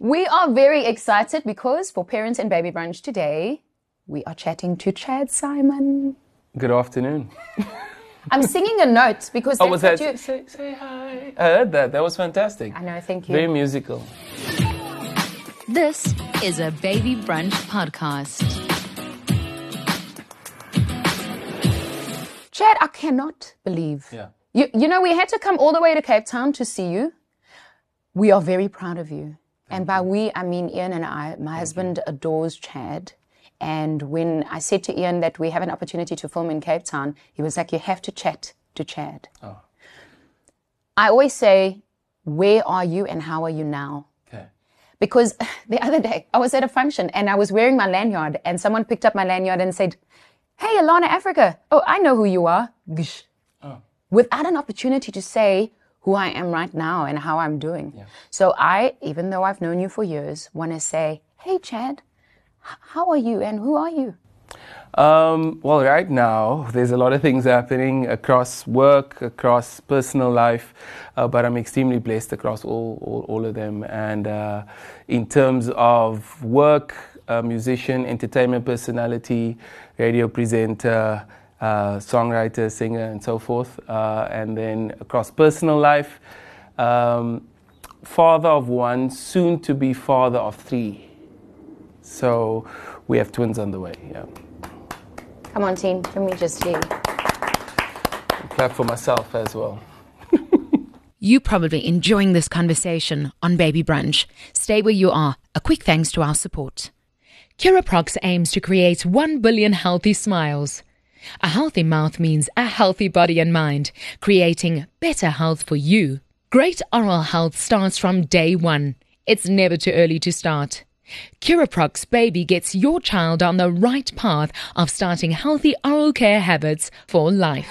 We are very excited because for Parents and Baby Brunch today, we are chatting to Chad Simon. Good afternoon. I'm singing a note because was that? Say hi. I heard that. That was fantastic. I know, thank you. Very musical. This is a Baby Brunch podcast. Chad, I cannot believe. Yeah. You know, we had to come all the way to Cape Town to see you. We are very proud of you. And by we, I mean Ian and I. My husband adores Chad. And when I said to Ian that we have an opportunity to film in Cape Town, he was like, you have to chat to Chad. Oh. I always say, where are you and how are you now? Okay. Because the other day, I was at a function and I was wearing my lanyard and someone picked up my lanyard and said, hey, Alana Africa. Oh, I know who you are. Gsh. Oh. Without an opportunity to say who I am right now and how I'm doing. Yeah. So I, even though I've known you for years, want to say, hey, Chad, how are you and who are you? Well, right now, there's a lot of things happening across work, across personal life, but I'm extremely blessed across all of them. And in terms of work, musician, entertainment personality, radio presenter, songwriter, singer, and so forth. And then across personal life, father of one, soon to be father of three. So we have twins on the way, yeah. Come on, team. Let me just hear. Clap for myself as well. You probably enjoying this conversation on Baby Brunch. Stay where you are. A quick thanks to our support. Curaprox aims to create 1 billion healthy smiles. A healthy mouth means a healthy body and mind, creating better health for you. Great oral health starts from day one. It's never too early to start. Curaprox Baby gets your child on the right path of starting healthy oral care habits for life.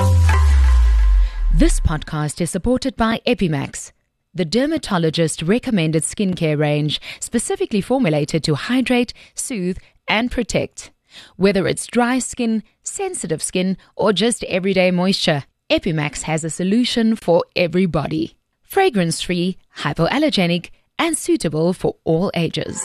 This podcast is supported by Epimax, the dermatologist-recommended skincare range specifically formulated to hydrate, soothe, and protect. Whether it's dry skin, sensitive skin, or just everyday moisture, Epimax has a solution for everybody. Fragrance-free, hypoallergenic, and suitable for all ages.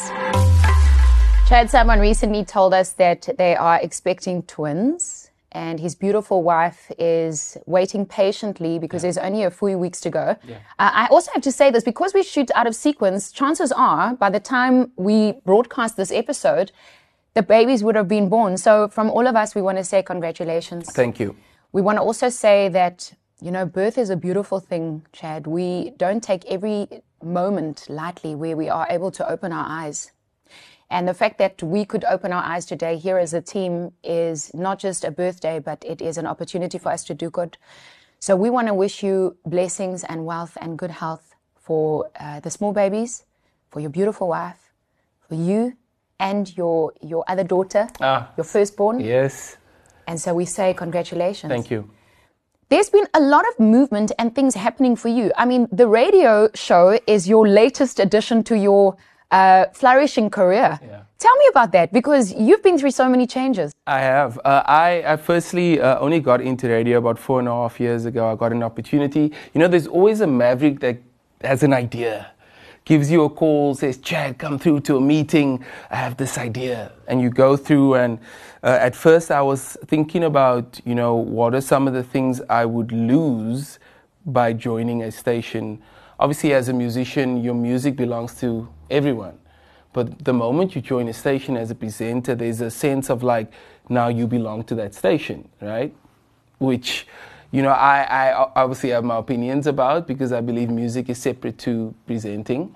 Chad Simon recently told us that they are expecting twins and his beautiful wife is waiting patiently because there's only a few weeks to go. Yeah. I also have to say this, because we shoot out of sequence, chances are by the time we broadcast this episode, the babies would have been born. So from all of us, we want to say congratulations. Thank you. We want to also say that, you know, birth is a beautiful thing, Chad. We don't take every moment lightly where we are able to open our eyes. And the fact that we could open our eyes today here as a team is not just a birthday, but it is an opportunity for us to do good. So we want to wish you blessings and wealth and good health for the small babies, for your beautiful wife, for you and your other daughter, your firstborn. Yes. And so we say congratulations. Thank you. There's been a lot of movement and things happening for you. I mean, the radio show is your latest addition to your flourishing career. Yeah. Tell me about that, because you've been through so many changes. I have. I firstly only got into radio about 4.5 years ago. I got an opportunity. You know, there's always a maverick that has an idea, gives you a call, says, Chad, come through to a meeting. I have this idea. And you go through, and at first I was thinking about, you know, what are some of the things I would lose by joining a station. Obviously, as a musician, your music belongs to everyone. But the moment you join a station as a presenter, there's a sense of like, now you belong to that station, right? Which, you know, I obviously have my opinions about, because I believe music is separate to presenting.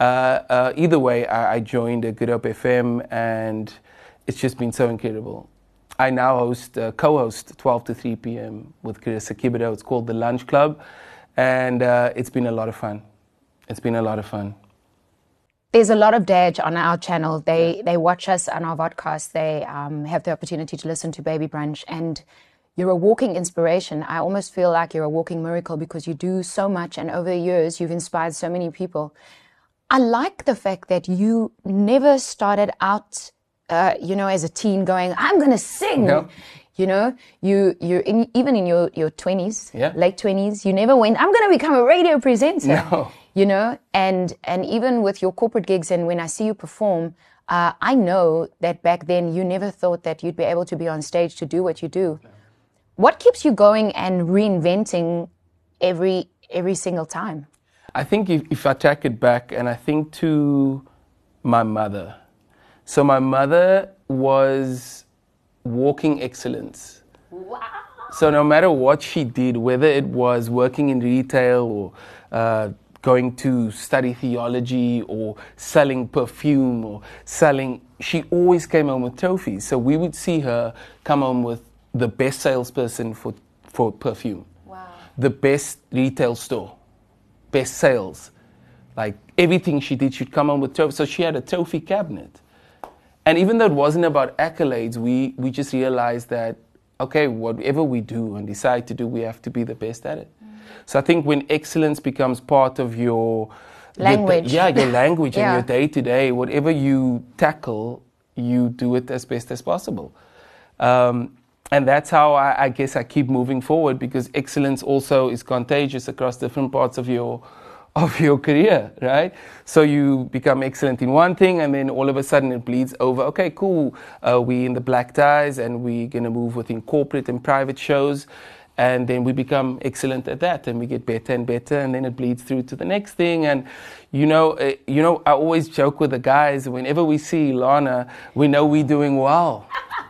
Either way, I joined a Good Hope FM, and it's just been so incredible. I now co-host 12 to 3 p.m. with Carissa Kibido. It's called The Lunch Club, and it's been a lot of fun. It's been a lot of fun. There's a lot of dads on our channel. They watch us on our podcast. They have the opportunity to listen to Baby Brunch, and you're a walking inspiration. I almost feel like you're a walking miracle, because you do so much, and over the years you've inspired so many people. I like the fact that you never started out, as a teen going, I'm going to sing. No. You know, even in your 20s, late 20s, you never went, I'm going to become a radio presenter. No. you know, and even with your corporate gigs and when I see you perform, I know that back then you never thought that you'd be able to be on stage to do what you do. Yeah. What keeps you going and reinventing every single time? I think if I take it back, and I think to my mother. So my mother was walking excellence. Wow. So no matter what she did, whether it was working in retail or going to study theology or selling perfume or she always came home with trophies. So we would see her come home with the best salesperson for perfume. Wow. The best retail store, best sales. Like everything she did, she'd come home with trophies. So she had a trophy cabinet. And even though it wasn't about accolades, we just realized that, okay, whatever we do and decide to do, we have to be the best at it. So I think when excellence becomes part of your language, your language yeah. and your day-to-day, whatever you tackle, you do it as best as possible. And that's how I guess I keep moving forward, because excellence also is contagious across different parts of your career, right? So you become excellent in one thing and then all of a sudden it bleeds over. Okay, cool. We in the black ties and we're going to move within corporate and private shows. And then we become excellent at that and we get better and better, and then it bleeds through to the next thing. And, you know, I always joke with the guys, whenever we see Lana, we know we're doing well.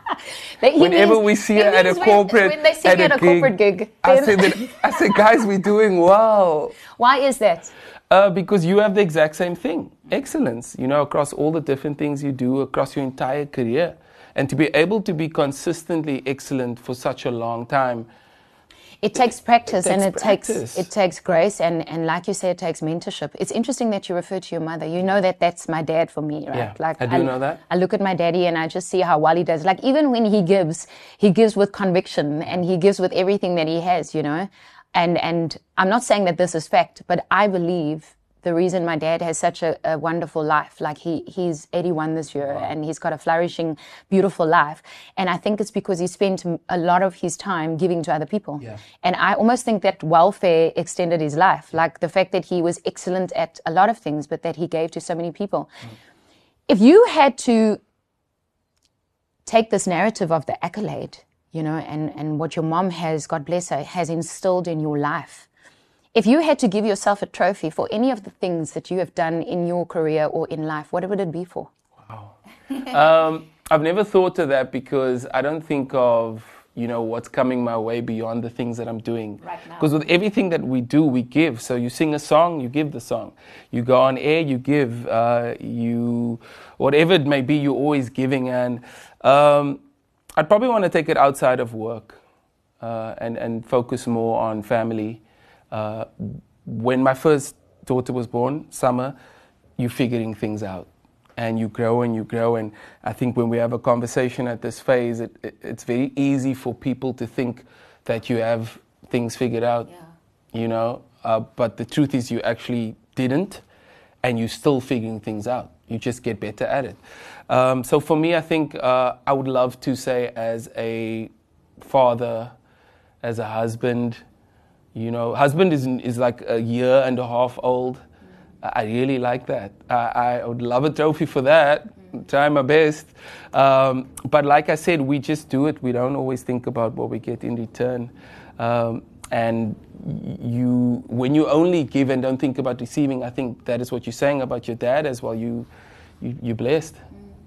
Whenever we see her at a corporate when they see her at a corporate gig, I say, guys, we're doing well. Why is that? Because you have the exact same thing, excellence, you know, across all the different things you do across your entire career. And to be able to be consistently excellent for such a long time, it takes practice, and it takes grace, and like you say, it takes mentorship. It's interesting that you refer to your mother. You know that's my dad for me, right? Yeah, like I do know that. I look at my daddy and I just see how well he does. Like even when he gives with conviction and he gives with everything that he has, you know. And I'm not saying that this is fact, but I believe the reason my dad has such a wonderful life, like he's 81 this year, wow. And he's got a flourishing, beautiful life. And I think it's because he spent a lot of his time giving to other people. Yeah. And I almost think that welfare extended his life, like the fact that he was excellent at a lot of things, but that he gave to so many people. If you had to take this narrative of the accolade, you know, and what your mom has, God bless her, has instilled in your life, if you had to give yourself a trophy for any of the things that you have done in your career or in life, what would it be for? Wow. I've never thought of that, because I don't think of, you know, what's coming my way beyond the things that I'm doing. Right now. Because with everything that we do, we give. So you sing a song, you give the song. You go on air, you give. Whatever it may be, you're always giving. And I'd probably want to take it outside of work and focus more on family. When my first daughter was born, Summer, you're figuring things out and you grow. And I think when we have a conversation at this phase, it's very easy for people to think that you have things figured out, yeah. You know, but the truth is you actually didn't, and you're still figuring things out. You just get better at it. So for me, I think I would love to say, as a father, as a husband, you know, husband is like a year and a half old. I really like that. I would love a trophy for that. Try my best. But like I said, we just do it. We don't always think about what we get in return. And when you only give and don't think about receiving, I think that is what you're saying about your dad as well. You're blessed.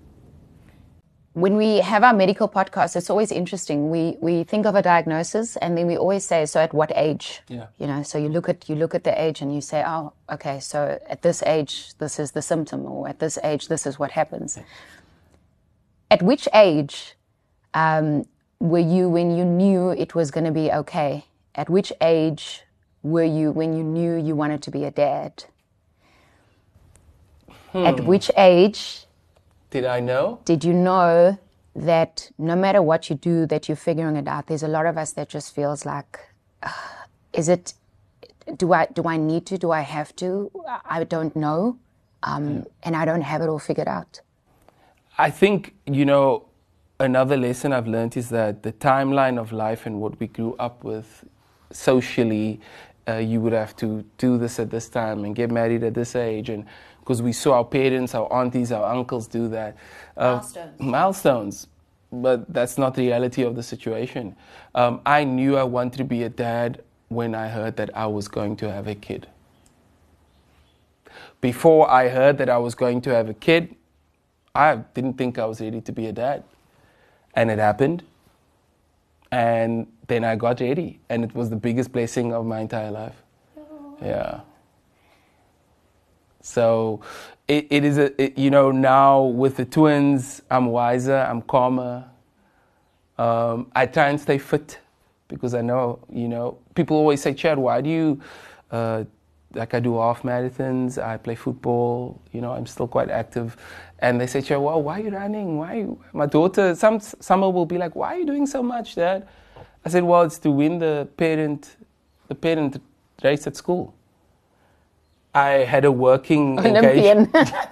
When we have our medical podcast, it's always interesting. We think of a diagnosis, and then we always say, so at what age? Yeah. You know, so you look at the age and you say, oh, okay, so at this age, this is the symptom, or at this age, this is what happens. Yeah. At which age were you when you knew it was going to be okay? At which age were you when you knew you wanted to be a dad? At which age did I know? Did you know that no matter what you do, that you're figuring it out? There's a lot of us that just feels like, do I need to? Do I have to? I don't know. And I don't have it all figured out. I think, you know, another lesson I've learned is that the timeline of life and what we grew up with socially you would have to do this at this time and get married at this age, and because we saw our parents, our aunties, our uncles do that. Milestones. But that's not the reality of the situation. I knew I wanted to be a dad when I heard that I was going to have a kid. Before I heard that I was going to have a kid, I didn't think I was ready to be a dad. And it happened. And then I got ready. And it was the biggest blessing of my entire life. Oh. Yeah. So it is, now with the twins, I'm wiser, I'm calmer. I try and stay fit because I know, people always say, Chad, why do you, I do half marathons, I play football, I'm still quite active. And they say, Chad, well, why are you running? My daughter, summer will be like, why are you doing so much, Dad? I said, well, it's to win the parent race at school. I had a working Olympian.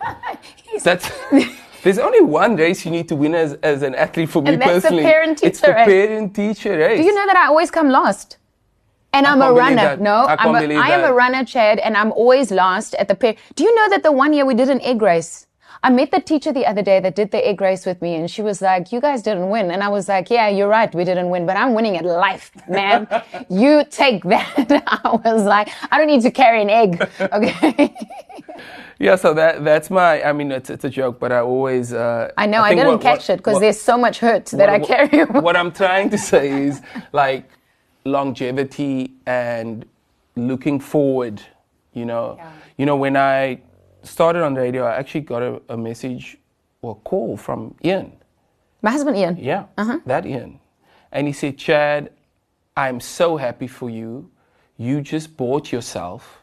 There's only one race you need to win as an athlete for me personally. It's the parent-teacher race. It's the parent-teacher race. Do you know that I always come last? And I'm a runner. No, I am a runner, Chad, and I'm always last at the parent. Do you know that the one year we did an egg race? I met the teacher the other day that did the egg race with me, and she was like, you guys didn't win. And I was like, yeah, you're right, we didn't win, but I'm winning at life, man. You take that. I was like, I don't need to carry an egg, okay? Yeah, so that's it's a joke, but I always... I know, I didn't catch it, because there's so much hurt that I carry. What I'm trying to say is, like, longevity and looking forward, Yeah. When I started on the radio, I actually got a message or a call from Ian. My husband, Ian? Yeah, that Ian. And he said, Chad, I'm so happy for you. You just bought yourself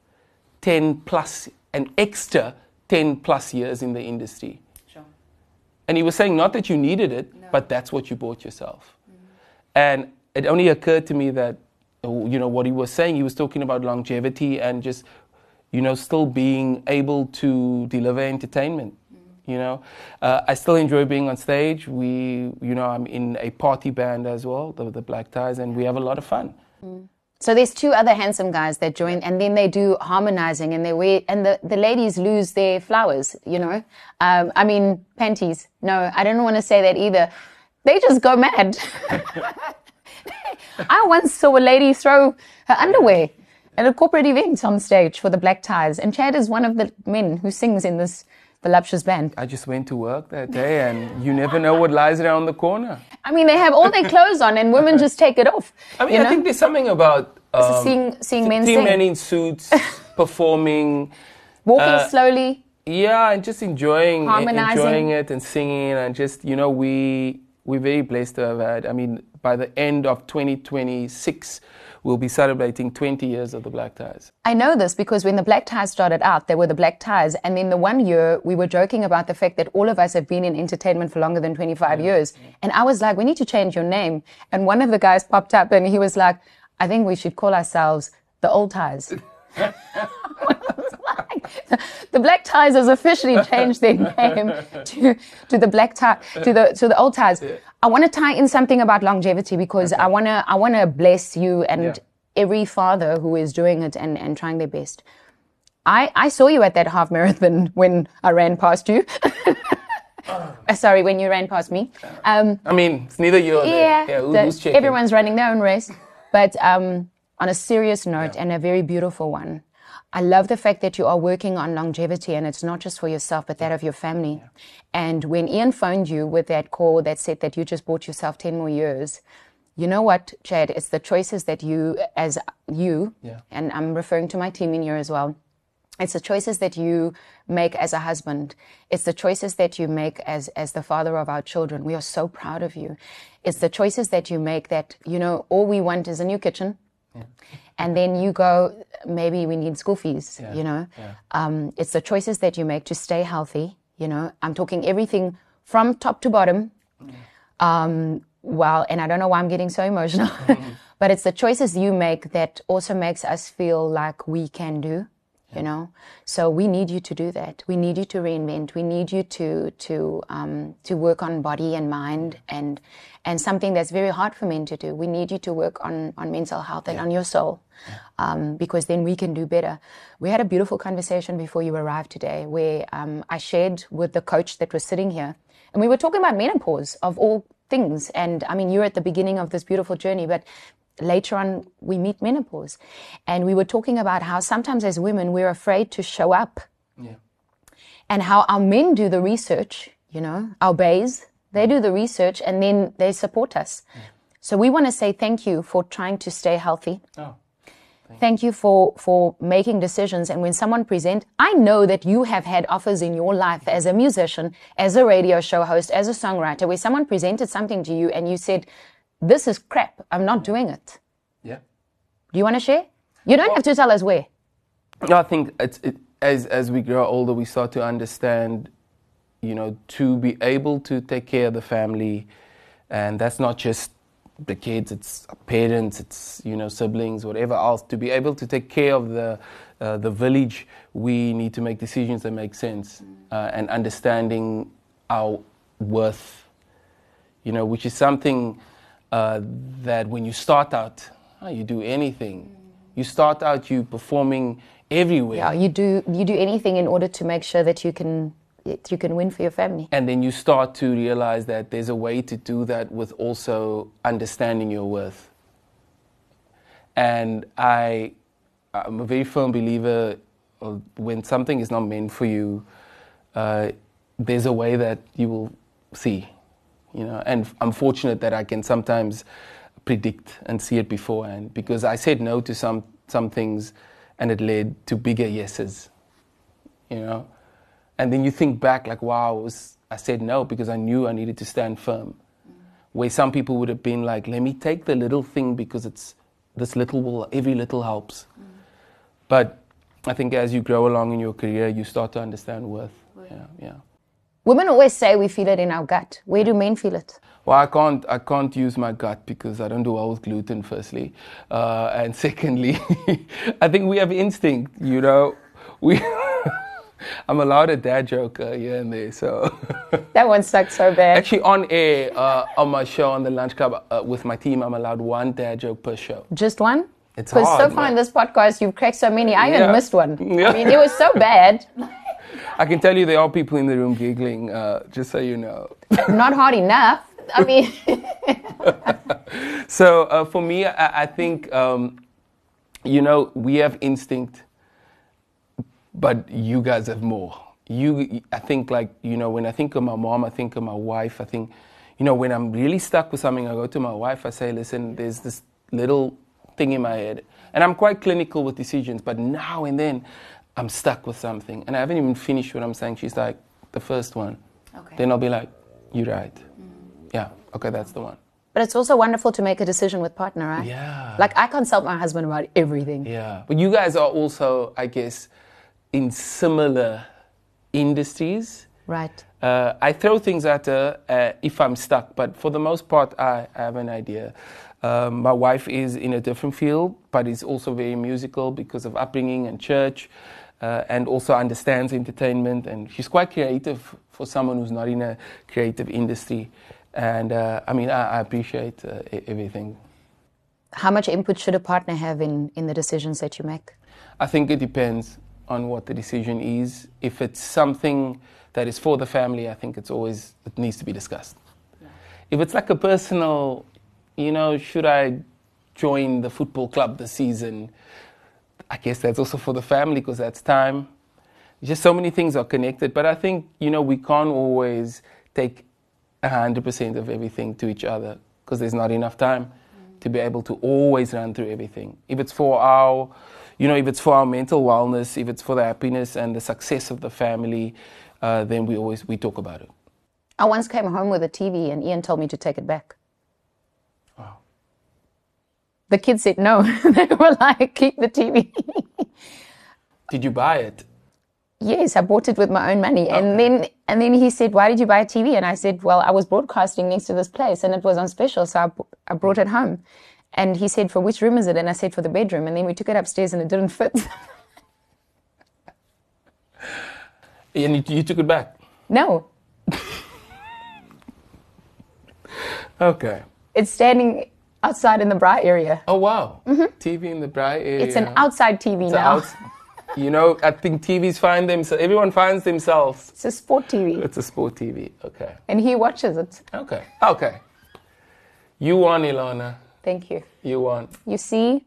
an extra 10 plus years in the industry. Sure. And he was saying not that you needed it, but that's what you bought yourself. And it only occurred to me that, what he was saying, he was talking about longevity and just, still being able to deliver entertainment. I still enjoy being on stage. I'm in a party band as well, the Black Ties, and we have a lot of fun. So there's two other handsome guys that join, and then they do harmonizing, and the ladies lose their flowers, panties. No, I don't want to say that either. They just go mad. I once saw a lady throw her underwear at a corporate event on stage for the Black Ties, and Chad is one of the men who sings in this voluptuous band. I just went to work that day, and you never know what lies around the corner. They have all their clothes on, and women just take it off. I think there's something about seeing men sing. Men in suits, performing. Walking slowly. Yeah, and just enjoying it and singing, and just, we're very blessed to have had, by the end of 2026, we'll be celebrating 20 years of the Black Ties. I know this because when the Black Ties started out, they were the Black Ties. And then the one year, we were joking about the fact that all of us have been in entertainment for longer than 25 years. Yeah. And I was like, we need to change your name. And one of the guys popped up and he was like, I think we should call ourselves the Old Ties. The Black Ties has officially changed their name to the Black Tie, to the Old Ties. Yeah. I want to tie in something about longevity because I want to bless you and every father who is doing it and trying their best. I saw you at that half marathon when I ran past you. Sorry, when you ran past me. It's neither you or who's checking? Everyone's running their own race. But on a serious note and a very beautiful one, I love the fact that you are working on longevity, and it's not just for yourself, but that of your family. Yeah. And when Ian phoned you with that call that said that you just bought yourself 10 more years, you know what, Chad? It's the choices that and I'm referring to my team in here as well. It's the choices that you make as a husband. It's the choices that you make as the father of our children. We are so proud of you. It's the choices that you make that, all we want is a new kitchen. Yeah. And then you go, maybe we need school fees, It's the choices that you make to stay healthy, I'm talking everything from top to bottom. And I don't know why I'm getting so emotional, but it's the choices you make that also makes us feel like we can do. you know. So we need you to do that. We need you to reinvent. We need you to work on body and mind, and something that's very hard for men to do. We need you to work on mental health and on your soul, because then we can do better. We had a beautiful conversation before you arrived today, where I shared with the coach that was sitting here, and we were talking about menopause of all things. And I mean, you're at the beginning of this beautiful journey, but later on we meet menopause, and we were talking about how sometimes as women we're afraid to show up, and how our men do the research, you know, our bays, they do the research and then they support us. So we want to say thank you for trying to stay healthy. Thank you for making decisions. And when someone presents, I know that you have had offers in your life as a musician, as a radio show host, as a songwriter, where someone presented something to you and you said, this is crap, I'm not doing it. Yeah. Do you want to share? You don't have to tell us where. No, I think as we grow older, we start to understand, you know, to be able to take care of the family, and that's not just the kids, it's parents, it's, you know, siblings, whatever else. To be able to take care of the village, we need to make decisions that make sense, and understanding our worth, you know, which is something that when you start out, you do anything. You start out, you performing everywhere. Yeah, you do anything in order to make sure that you can win for your family. And then you start to realize that there's a way to do that with also understanding your worth. And I'm a very firm believer of when something is not meant for you, there's a way that you will see. You know, and I'm fortunate that I can sometimes predict and see it beforehand, because I said no to some things and it led to bigger yeses, you know. And then you think back like, wow, I said no because I knew I needed to stand firm. Where some people would have been like, let me take the little thing because every little helps. But I think as you grow along in your career, you start to understand worth. Yeah. Women always say we feel it in our gut. Where do men feel it? Well, I can't use my gut because I don't do well with gluten, firstly. And secondly, I think we have instinct, you know. I'm allowed a dad joke here and there, so... That one sucked so bad. Actually, on air, on my show, on the Lunch Club, with my team, I'm allowed one dad joke per show. Just one? It's hard. Because so far in this podcast, you've cracked so many. I even missed one. Yeah. I mean, it was so bad. I can tell you there are people in the room giggling, just so you know. Not hard enough. I mean... So for me, I think, you know, we have instinct, but you guys have more. I think, like, you know, when I think of my mom, I think of my wife. I think, you know, when I'm really stuck with something, I go to my wife, I say, listen, there's this little thing in my head. And I'm quite clinical with decisions, but now and then I'm stuck with something. And I haven't even finished what I'm saying. She's like, the first one. Okay. Then I'll be like, you're right. Yeah, okay, that's the one. But it's also wonderful to make a decision with partner, right? Yeah. Like, I consult my husband about everything. Yeah. But you guys are also, I guess, in similar industries. Right. I throw things at her if I'm stuck, but for the most part, I have an idea. My wife is in a different field, but is also very musical because of upbringing and church, and also understands entertainment, and she's quite creative for someone who's not in a creative industry. And I mean, I appreciate everything. How much input should a partner have in the decisions that you make? I think it depends on what the decision is. If it's something that is for the family, I think it needs to be discussed. Yeah. If it's like a personal, you know, should I join the football club this season? I guess that's also for the family because that's time. Just so many things are connected. But I think, you know, we can't always take 100% of everything to each other because there's not enough time to be able to always run through everything. If it's for our, you know, if it's for our mental wellness, if it's for the happiness and the success of the family, then we talk about it. I once came home with a TV and Ian told me to take it back. Wow. The kids said no. They were like, keep the TV. Did you buy it? Yes, I bought it with my own money. Okay. And then he said, why did you buy a TV? And I said, well, I was broadcasting next to this place and it was on special, so I brought it home. And he said, for which room is it? And I said, for the bedroom. And then we took it upstairs and it didn't fit. And you took it back? No. Okay. It's standing outside in the bra area. Oh, wow. TV in the bra area. It's an outside TV now. I think TVs find themselves, everyone finds themselves. It's a sport TV. It's a sport TV, okay. And he watches it. Okay. You won, Ilona. Thank you. You won. You see?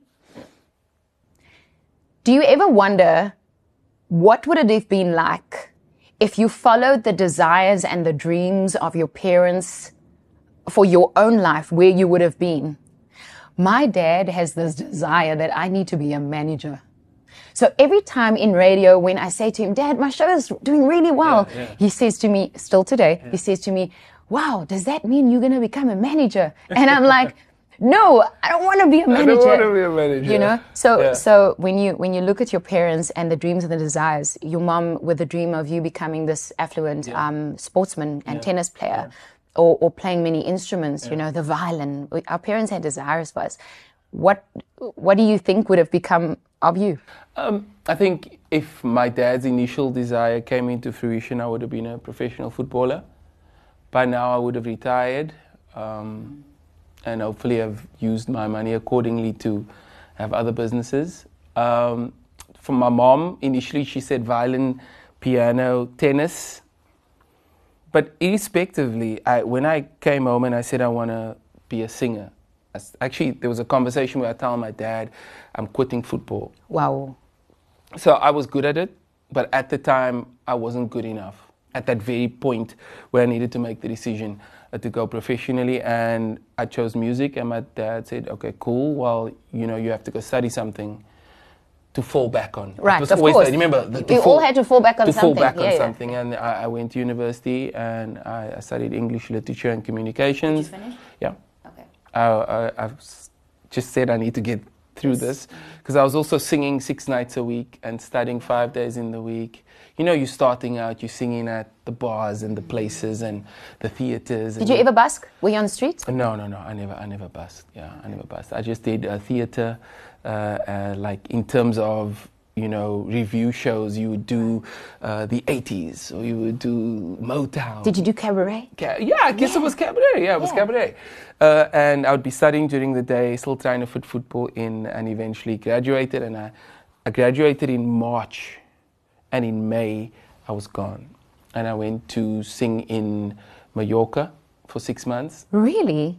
Do you ever wonder what would it have been like if you followed the desires and the dreams of your parents for your own life, where you would have been? My dad has this desire that I need to be a manager. So every time in radio, when I say to him, Dad, my show is doing really well, he says to me, still today, he says to me, wow, does that mean you're going to become a manager? And I'm like, no, I don't want to be a manager. I don't want to be a manager. You know? So when you look at your parents and the dreams and the desires, your mom with the dream of you becoming this affluent sportsman and tennis player, or playing many instruments, you know, the violin. Our parents had desires for us. What do you think would have become of you? I think if my dad's initial desire came into fruition, I would have been a professional footballer. By now I would have retired, and hopefully have used my money accordingly to have other businesses. For my mom, initially she said violin, piano, tennis. But irrespectively, when I came home and I said I want to be a singer, actually there was a conversation where I told my dad I'm quitting football. Wow. So I was good at it, but at the time I wasn't good enough. At that very point where I needed to make the decision to go professionally, and I chose music, and my dad said, okay, cool, well, you know, you have to go study something to fall back on. Right, of course. Remember, we all had to fall back on something. And I went to university and I studied English literature and communications. Did you finish? Yeah. Okay. I've just said I need to get through this, because I was also singing 6 nights a week and studying 5 days in the week. You know, you're starting out, you're singing at the bars and the places and the theaters. Did you ever busk? Were you on the streets? No. I never busked. Yeah, I never busked. I just did theater, like in terms of, you know, review shows. You would do the 80s, or you would do Motown. Did you do cabaret? Yeah, I guess it was cabaret. Yeah, it was cabaret. And I would be studying during the day, still trying to fit football in, and eventually graduated. And I graduated in March, and in May I was gone. And I went to sing in Mallorca for 6 months. Really?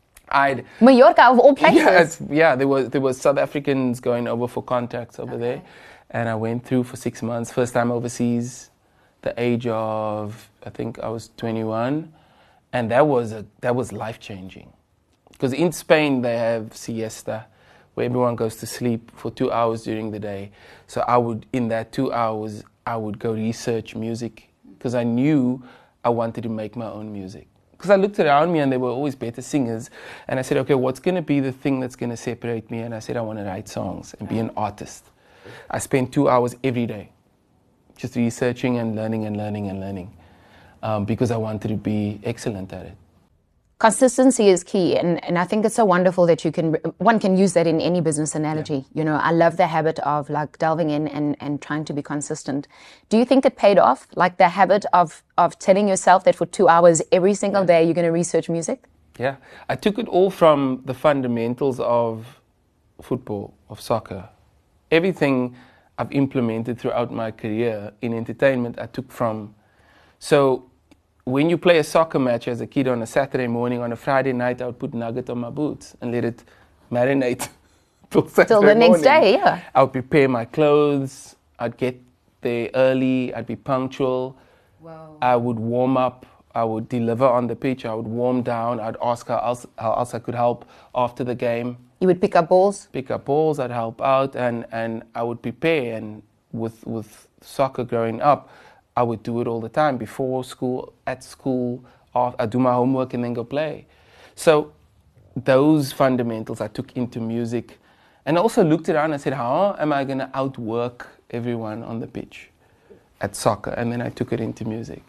Mallorca of all places? There was South Africans going over for contracts over there. And I went through for 6 months, first time overseas, the age of, I think I was 21. And that was life-changing. Because in Spain they have siesta, where everyone goes to sleep for 2 hours during the day. So in that 2 hours, I would go research music, because I knew I wanted to make my own music. Because I looked around me and there were always better singers. And I said, okay, what's going to be the thing that's going to separate me? And I said, I want to write songs and be an artist. I spent 2 hours every day just researching and learning, because I wanted to be excellent at it. Consistency is key, and I think it's so wonderful that one can use that in any business analogy. Yeah. You know, I love the habit of like delving in and trying to be consistent. Do you think it paid off? Like the habit of telling yourself that for 2 hours every single day you're going to research music? Yeah, I took it all from the fundamentals of football, of soccer. Everything I've implemented throughout my career in entertainment, I took from. So when you play a soccer match as a kid on a Saturday morning, on a Friday night, I would put nugget on my boots and let it marinate till Saturday morning. Till the next day, yeah. I would prepare my clothes. I'd get there early. I'd be punctual. Wow. I would warm up. I would deliver on the pitch. I would warm down. I'd ask how else I could help after the game. You would pick up balls? Pick up balls. I'd help out, and I would prepare. And with soccer growing up, I would do it all the time, before school, at school. I'd do my homework and then go play. So those fundamentals I took into music, and also looked around and said, how am I going to outwork everyone on the pitch at soccer? And then I took it into music.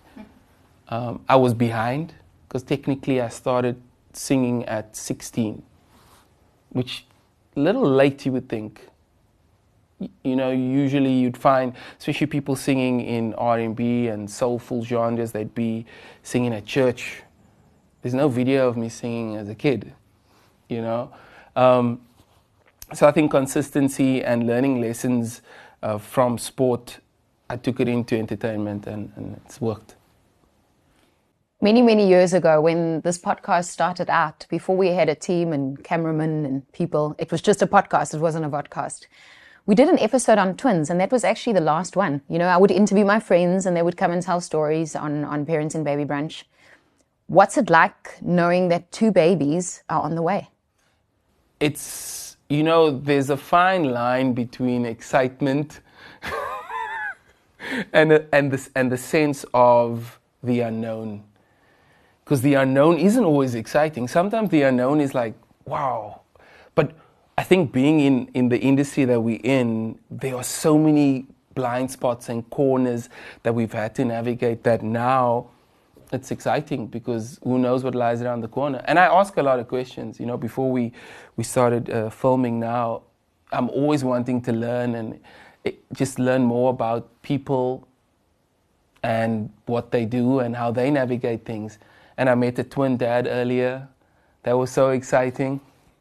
I was behind, because technically I started singing at 16, which a little late you would think. Usually you'd find, especially people singing in R&B and soulful genres, they'd be singing at church. There's no video of me singing as a kid, So I think consistency and learning lessons from sport, I took it into entertainment and it's worked. Many, many years ago, when this podcast started out, before we had a team and cameramen and people, it was just a podcast, it wasn't a vodcast. We did an episode on twins, and that was actually the last one. I would interview my friends, and they would come and tell stories on Parents in Baby Brunch. What's it like knowing that 2 babies are on the way? It's, there's a fine line between excitement and the sense of the unknown. Because the unknown isn't always exciting. Sometimes the unknown is like, wow. But I think being in the industry that we're in, there are so many blind spots and corners that we've had to navigate that now it's exciting because who knows what lies around the corner. And I ask a lot of questions, before we started filming now. I'm always wanting to learn and just learn more about people and what they do and how they navigate things. And I met a twin dad earlier. That was so exciting.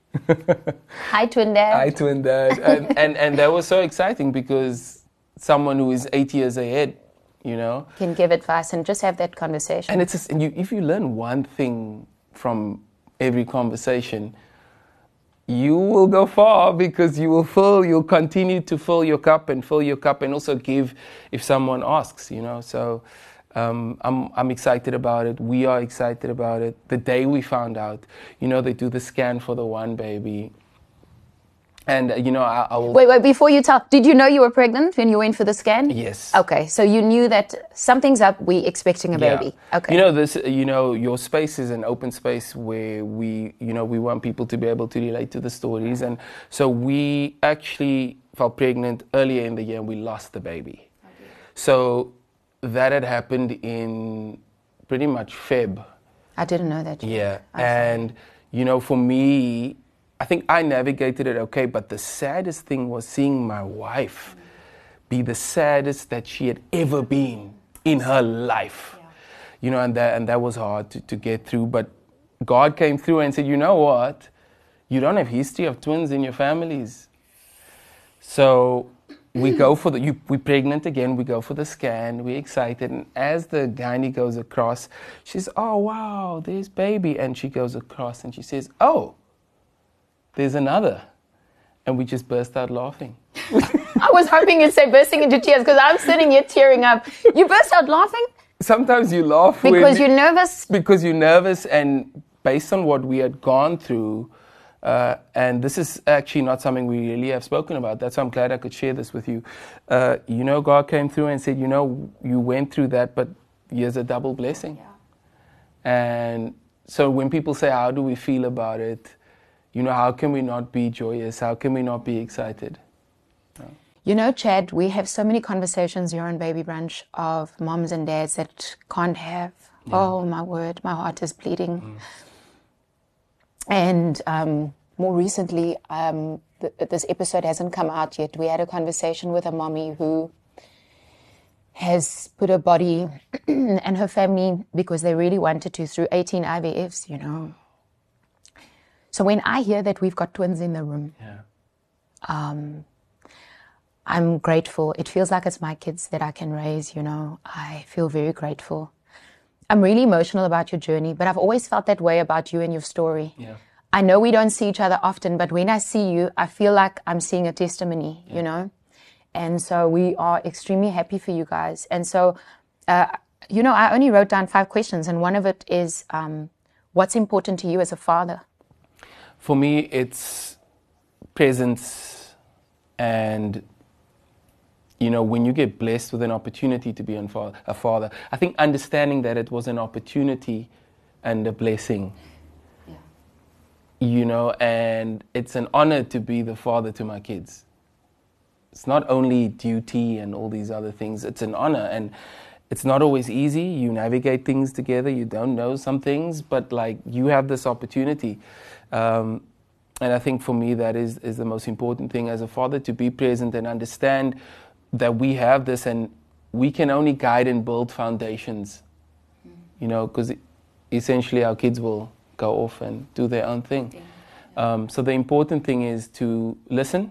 Hi, twin dad. Hi, twin dad. And that was so exciting because someone who is 8 years ahead, can give advice and just have that conversation. And it's if you learn one thing from every conversation, you will go far because you'll continue to fill your cup and also give if someone asks, So I'm excited about it. We are excited about it. The day we found out, they do the scan for the 1 baby. And, I will... Wait, before you tell, did you know you were pregnant when you went for the scan? Yes. Okay, so you knew that something's up, we're expecting a baby. Okay. Your space is an open space where we want people to be able to relate to the stories. And so we actually fell pregnant earlier in the year and we lost the baby. Okay. So that had happened in pretty much Feb. I didn't know that. Yeah. And, for me, I think I navigated it okay, but the saddest thing was seeing my wife be the saddest that she had ever been in her life. Yeah. And that was hard to get through. But God came through and said, you know what? You don't have history of twins in your families. So we go for we're pregnant again, we go for the scan, we're excited. And as the gynae goes across, she says, oh, wow, there's baby. And she goes across and she says, oh, there's another. And we just burst out laughing. I was hoping you'd say bursting into tears because I'm sitting here tearing up. You burst out laughing? Sometimes you laugh. Because you're nervous? Because you're nervous, and based on what we had gone through, and this is actually not something we really have spoken about. That's why I'm glad I could share this with you. God came through and said, you went through that, but here's a double blessing. Yeah. And so when people say, how do we feel about it? How can we not be joyous? How can we not be excited? Chad, we have so many conversations here on Baby Brunch of moms and dads that can't have. Yeah. Oh, my word, my heart is bleeding. And more recently, this episode hasn't come out yet. We had a conversation with a mommy who has put her body and her family, because they really wanted to, through 18 IVFs, So when I hear that we've got twins in the room, I'm grateful. It feels like it's my kids that I can raise, I feel very grateful. I'm really emotional about your journey, but I've always felt that way about you and your story. Yeah. I know we don't see each other often, but when I see you, I feel like I'm seeing a testimony, And so we are extremely happy for you guys. And so, I only wrote down 5 questions, and one of it is, what's important to you as a father? For me, it's presence and, when you get blessed with an opportunity to be a father, I think understanding that it was an opportunity and a blessing, and it's an honor to be the father to my kids. It's not only duty and all these other things, it's an honor, and it's not always easy. You navigate things together, you don't know some things, but you have this opportunity. And I think for me that is the most important thing as a father, to be present and understand that we have this and we can only guide and build foundations, you know, because essentially our kids will go off and do their own thing. So the important thing is to listen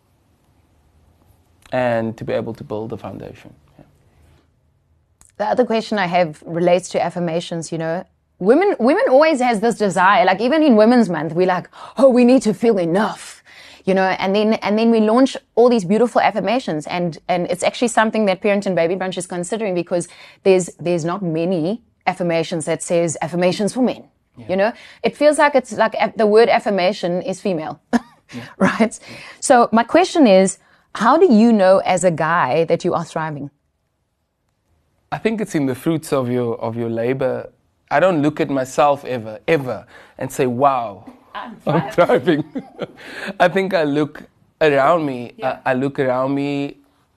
and to be able to build the foundation. Yeah. The other question I have relates to affirmations, you know. Women always has this desire, like even in Women's Month, we're like, oh, we need to feel enough, you know, and then we launch all these beautiful affirmations, and it's actually something that Parent and Baby Brunch is considering, because there's not many affirmations that says affirmations for men. Yeah. You know, it feels like it's like the word affirmation is female, right? Yeah. So my question is, how do you know as a guy that you are thriving? I think it's in the fruits of your labor. I don't look at myself ever and say, wow, I'm thriving. I think I look around me. Yeah. I look around me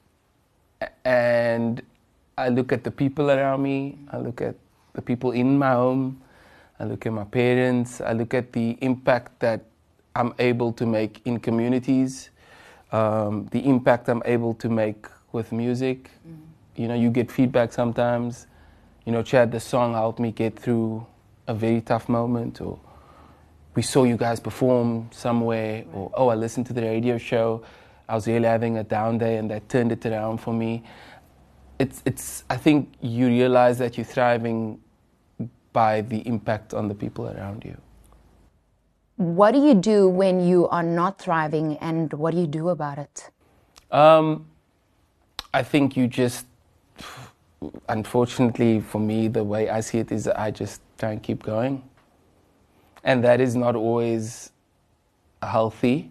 and I look at the people around me. I look at the people in my home. I look at my parents. I look at the impact that I'm able to make in communities, the impact I'm able to make with music. You know, you get feedback sometimes. You know, Chad, the song helped me get through a very tough moment, or we saw you guys perform somewhere, or, oh, I listened to the radio show. I was really having a down day and that turned it around for me. I think you realize that you're thriving by the impact on the people around you. What do you do when you are not thriving, and what do you do about it? I think you just, unfortunately for me, the way I see it is I just try and keep going. And that is not always healthy.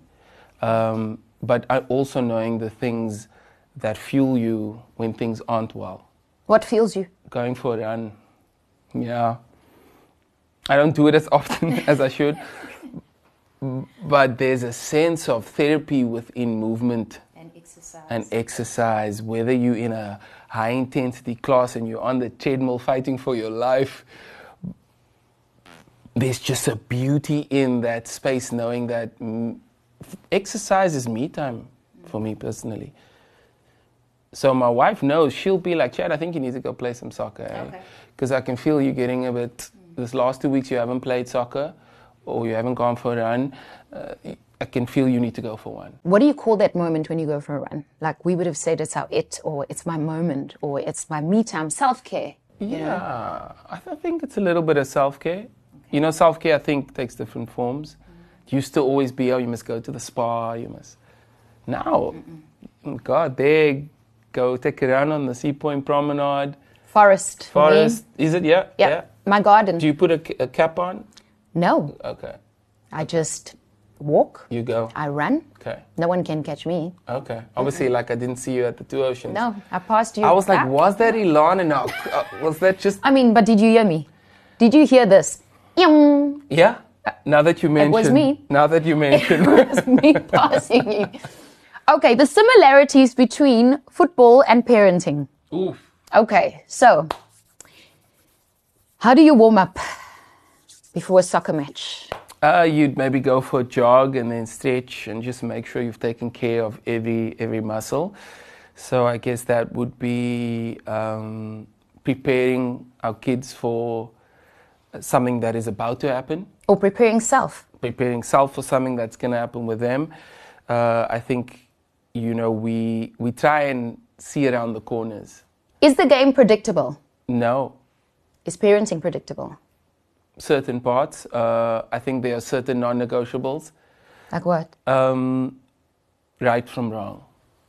But I also knowing the things that fuel you when things aren't well. What fuels you? Going for a run. Yeah. I don't do it as often as I should. But there's a sense of therapy within movement. And exercise, whether you're in a high-intensity class and you're on the treadmill fighting for your life, there's just a beauty in that space, knowing that exercise is me time for me personally. So my wife knows. She'll be like, Chad, I think you need to go play some soccer. Because I can feel you getting a bit, this last 2 weeks you haven't played soccer or you haven't gone for a run. I can feel you need to go for one. What do you call that moment when you go for a run? Like we would have said it's our it, or it's my moment, or it's my me time, self-care. Yeah, I think it's a little bit of self-care. Okay. You know, self-care I think takes different forms. It used to always be, oh, you must go to the spa, you must. Now, God, there, go take a run on the Sea Point Promenade. Forest. Is it? Yeah. Yeah. My garden. Do you put a cap on? No. Okay. I just walk. You go. I run. Okay. No one can catch me. Okay. Obviously, like I didn't see you at the Two Oceans. No, I passed you. I was like, was that Ilana? No. Was that just... I mean, but did you hear me? Did you hear this? Yeah. Now that you mentioned... It was me. Now that you mentioned... It was me passing you. Okay, the similarities between football and parenting. Oof. Okay, so how do you warm up before a soccer match? You'd maybe go for a jog and then stretch and just make sure you've taken care of every muscle. So I guess that would be preparing our kids for something that is about to happen. Or preparing self. Preparing self for something that's going to happen with them. I think, you know, we try and see around the corners. Is the game predictable? No. Is parenting predictable? Certain parts. I think there are certain non-negotiables. Like what? Right from wrong.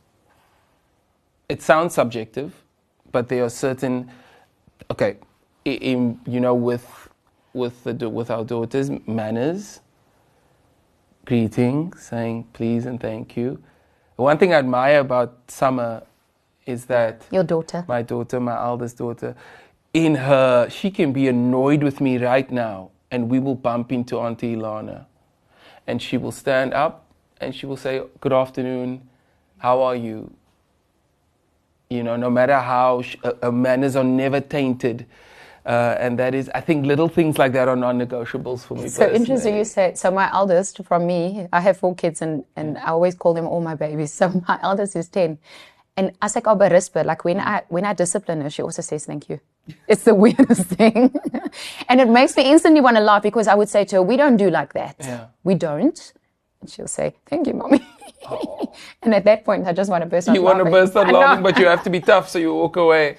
It sounds subjective, but there are certain. Okay, you know, with our daughters, manners, greeting, saying please and thank you. One thing I admire about Summer is that your daughter, my eldest daughter. She can be annoyed with me right now, and we will bump into Auntie Ilana. And she will stand up, and she will say, good afternoon, how are you? You know, no matter how, her manners are never tainted. And that is, I think little things like that are non-negotiables for me. So personally. interesting you say. So my eldest from me, I have 4 kids and I always call them all my babies. So my eldest is 10. And as ek al berisp, like when I discipline her, she also says thank you. It's the weirdest thing. And it makes me instantly want to laugh because I would say to her, we don't do like that. Yeah. We don't. And she'll say, thank you, mommy. Oh. And at that point, I just want to burst out laughing. You want to burst out laughing, but you have to be tough, so you walk away.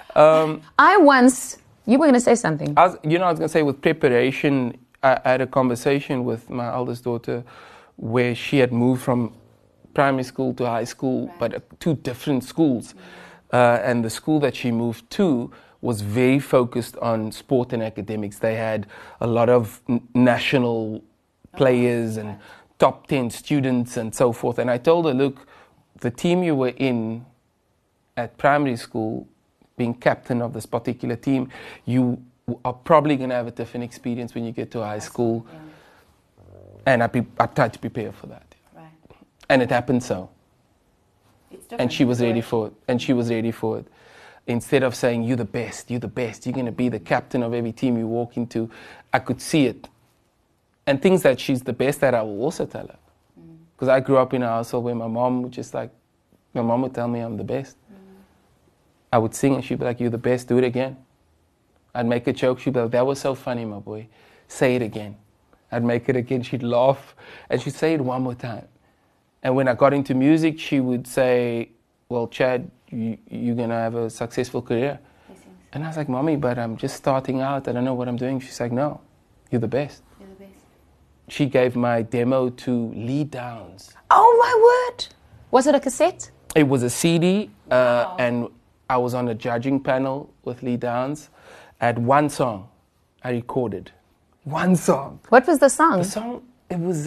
You were going to say something. I was going to say with preparation, I had a conversation with my eldest daughter where she had moved from primary school to high school, but 2 different schools. And the school that she moved to was very focused on sport and academics. They had a lot of national players and top 10 students and so forth. And I told her, look, the team you were in at primary school, being captain of this particular team, you are probably going to have a different experience when you get to high school. Yeah. And I tried to prepare for that. Right. And it happened so. And she was ready for it. Instead of saying, you're the best, you're going to be the captain of every team you walk into, I could see it. And things that she's the best at, I will also tell her. Because I grew up in a household where my mom would tell me I'm the best. I would sing and she'd be like, you're the best, do it again. I'd make a joke, she'd be like, that was so funny, my boy. Say it again. I'd make it again, she'd laugh, and she'd say it one more time. And when I got into music, she would say, well, Chad, you're going to have a successful career. And I was like, Mommy, but I'm just starting out, I don't know what I'm doing. She's like, no, you're the best. You're the best. She gave my demo to Lee Downs. Oh, my word. Was it a cassette? It was a CD, wow. And I was on a judging panel with Lee Downs. I had one song I recorded. One song. What was the song? The song, it was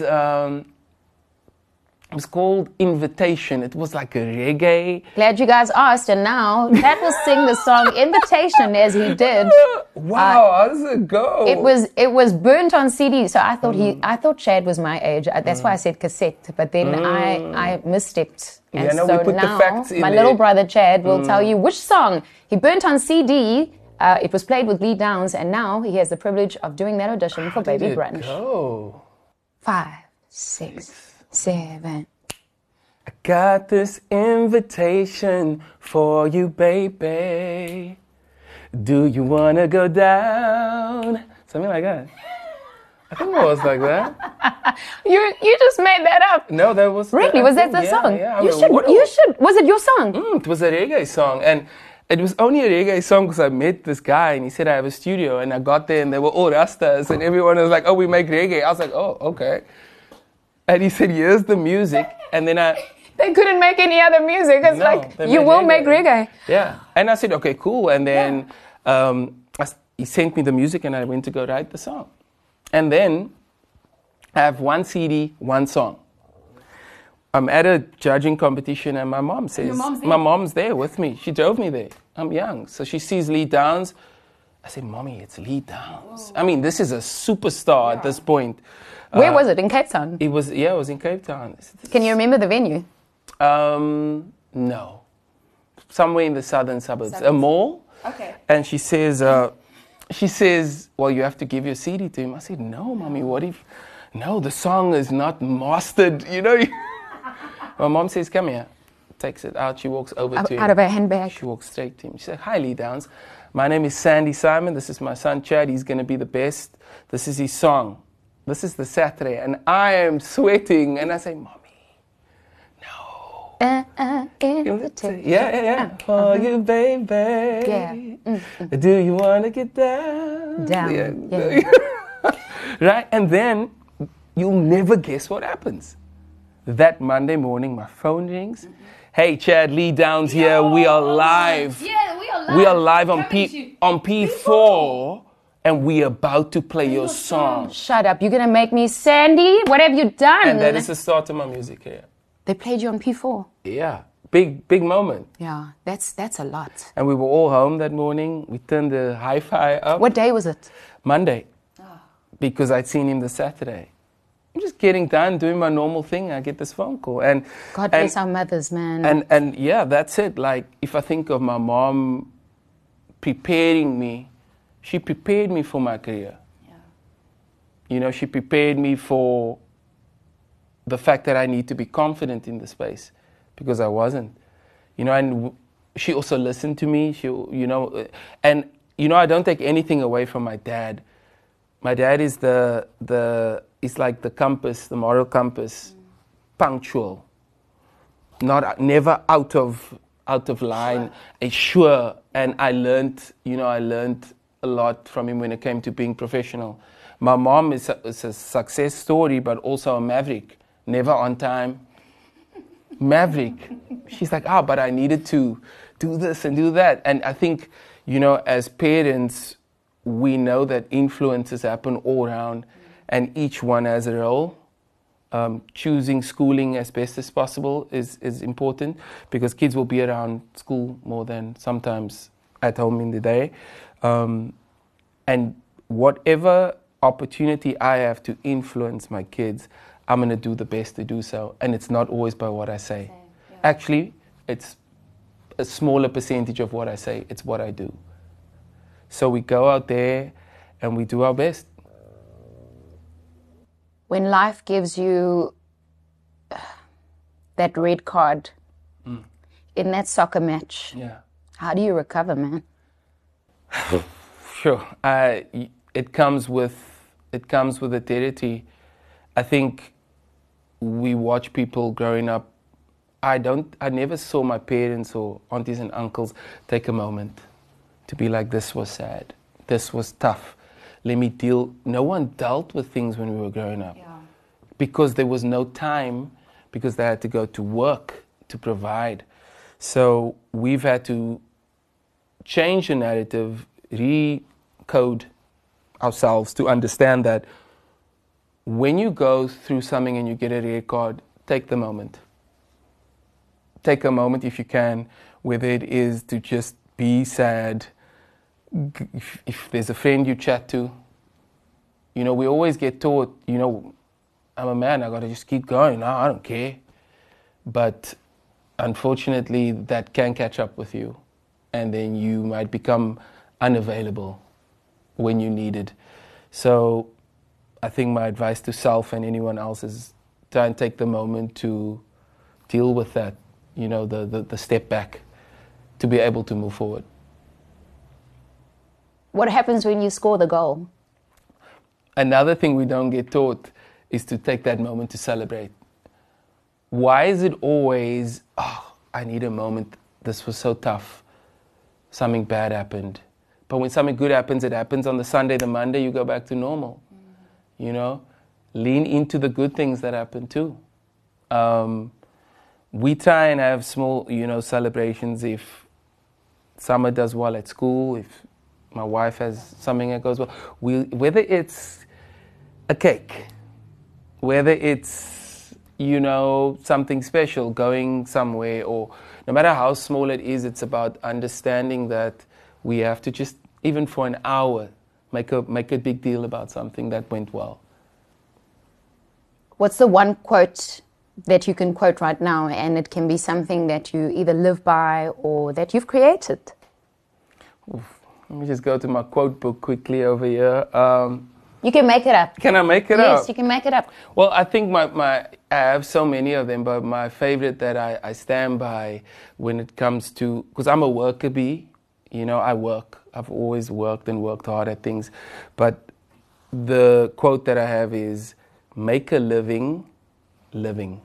called Invitation. It was like a reggae. Glad you guys asked, and now Chad will sing the song Invitation as he did. Wow, how does it go? It was burnt on CD, so I thought Chad was my age. That's why I said cassette, but then I misstepped. And so we put now the facts in my there. Little brother Chad will tell you which song he burnt on CD. It was played with Lee Downs, and now he has the privilege of doing that audition for Baby Brunch. Go? 5, 6, 7. I got this invitation for you, baby. Do you wanna go down? Something like that. I think it was like that. You just made that up. No, that was... Really? Was that the song? Yeah. You should. Was it your song? It was a reggae song. And it was only a reggae song because I met this guy and he said I have a studio. And I got there and they were all Rastas and everyone was like, oh, we make reggae. I was like, oh, okay. And he said, here's the music. And then They couldn't make any other music. It's you will make reggae. Yeah. And I said, okay, cool. And then he sent me the music and I went to go write the song. And then I have one CD, one song. I'm at a judging competition and my mom says, my mom's there with me. She drove me there. I'm young. So she sees Lee Downs. I said, Mommy, it's Lee Downs. Whoa. I mean, this is a superstar at this point. Where was it? In Cape Town? It was in Cape Town. Can you remember the venue? No. Somewhere in the southern suburbs. A mall. Okay. And she says, well, you have to give your CD to him. I said, no, Mommy, what if... No, the song is not mastered, you know. My mom says, come here. Takes it out. She walks over to him. Out of her handbag. She walks straight to him. She said, hi, Lee Downs. My name is Sandy Simon. This is my son, Chad. He's going to be the best. This is his song. This is the Saturday. And I am sweating. And I say, Mommy, no. Yeah. For you, baby. Yeah. Do you want to get down? Down. Yeah. Right? And then you'll never guess what happens. That Monday morning, my phone rings. Mm-hmm. Hey, Chad, Lee Downs here. We are live. Yeah, we are live. We are live on P4. And we're about to play your song. Shut up. You're going to make me Sandy? What have you done? And that is the start of my music career. They played you on P4? Yeah. Big moment. Yeah, that's a lot. And we were all home that morning. We turned the hi-fi up. What day was it? Monday. Oh. Because I'd seen him the Saturday. I'm just getting done, doing my normal thing. I get this phone call. And God bless our mothers, man. And yeah, that's it. Like, if I think of my mom preparing me, she prepared me for my career. You know, she prepared me for the fact that I need to be confident in the space, because I wasn't. You know, and she also listened to me. I don't take anything away from my dad. My dad is is like the compass, the moral compass, punctual, never out of line, sure. And I learned a lot from him when it came to being professional. My mom is a success story, but also a maverick. Never on time. Maverick. She's like, but I needed to do this and do that. And I think, as parents, we know that influences happen all around, and each one has a role. Choosing schooling as best as possible is important, because kids will be around school more than sometimes at home in the day. And whatever opportunity I have to influence my kids, I'm going to do the best to do so. And it's not always by what I say. Yeah. Actually, it's a smaller percentage of what I say. It's what I do. So we go out there and we do our best. When life gives you that red card in that soccer match, how do you recover, man? Sure. It comes with the territory. I think we watch people growing up. I never saw my parents or aunties and uncles take a moment to be like, this was sad, this was tough, let me deal. No one dealt with things when we were growing up, because there was no time, because they had to go to work to provide. So we've had to change the narrative, recode ourselves to understand that when you go through something and you get a red card, take the moment. Take a moment if you can, whether it is to just be sad. If there's a friend you chat to, we always get taught, I'm a man, I got to just keep going. No, I don't care. But unfortunately, that can catch up with you. And then you might become unavailable when you need it. So I think my advice to self and anyone else is try and take the moment to deal with that, the step back, to be able to move forward. What happens when you score the goal? Another thing we don't get taught is to take that moment to celebrate. Why is it always, I need a moment, this was so tough, something bad happened. But when something good happens, it happens on the Sunday, the Monday, you go back to normal. Lean into the good things that happen too. We try and have small, celebrations if Summer does well at school, if my wife has something that goes well. Whether it's a cake, whether it's, something special, going somewhere, or no matter how small it is, it's about understanding that we have to just, even for an hour, make a big deal about something that went well. What's the one quote that you can quote right now, and it can be something that you either live by or that you've created? Oof. Let me just go to my quote book quickly over here. You can make it up. Can I make it up? Yes, you can make it up. Well, I think I have so many of them, but my favorite that I stand by when it comes to, because I'm a worker bee, I work. I've always worked and worked hard at things. But the quote that I have is, make a living, living.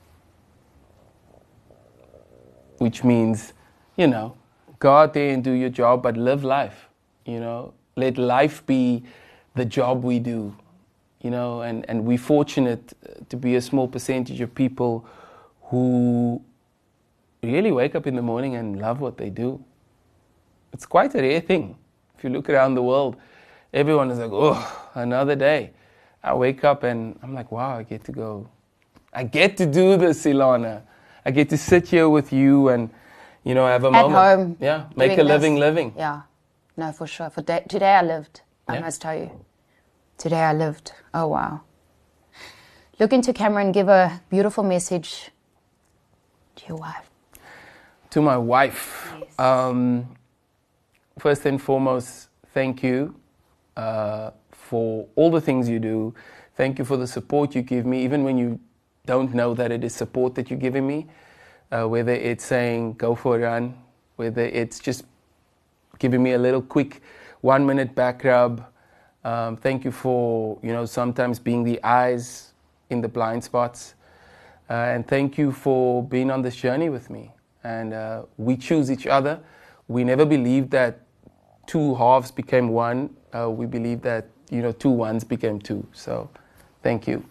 Which means, go out there and do your job, but live life, Let life be the job we do, and we're fortunate to be a small percentage of people who really wake up in the morning and love what they do. It's quite a rare thing. If you look around the world, everyone is like, another day. I wake up and I'm like, wow, I get to do this, Ilana. I get to sit here with you and, have a moment. At home. Yeah, make a living. Yeah, no, for sure. Today I lived, I must tell you. Today I lived. Oh, wow. Look into camera and give a beautiful message to your wife. To my wife. Yes. First and foremost, thank you for all the things you do. Thank you for the support you give me, even when you don't know that it is support that you're giving me. Whether it's saying, go for a run, whether it's just giving me a little quick 1-minute back rub. Thank you for, sometimes being the eyes in the blind spots. And thank you for being on this journey with me. And we choose each other. We never believed that 2 halves became 1. We believe that, 2 ones became 2. So thank you.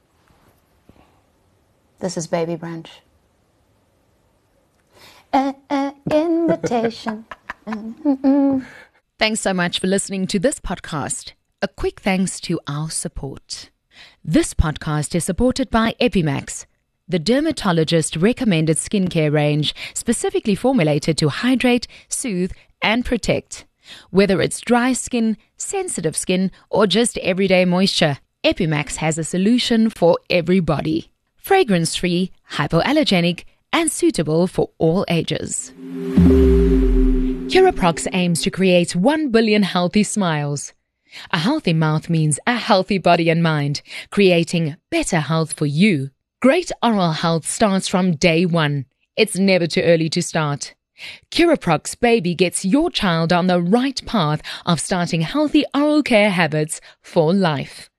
This is Baby Brunch. Invitation. Thanks so much for listening to this podcast. A quick thanks to our support. This podcast is supported by Epimax, the dermatologist-recommended skincare range specifically formulated to hydrate, soothe, and protect. Whether it's dry skin, sensitive skin, or just everyday moisture, Epimax has a solution for everybody. Fragrance-free, hypoallergenic, and suitable for all ages. Curaprox aims to create 1 billion healthy smiles. A healthy mouth means a healthy body and mind, creating better health for you. Great oral health starts from day 1. It's never too early to start. Curaprox Baby gets your child on the right path of starting healthy oral care habits for life.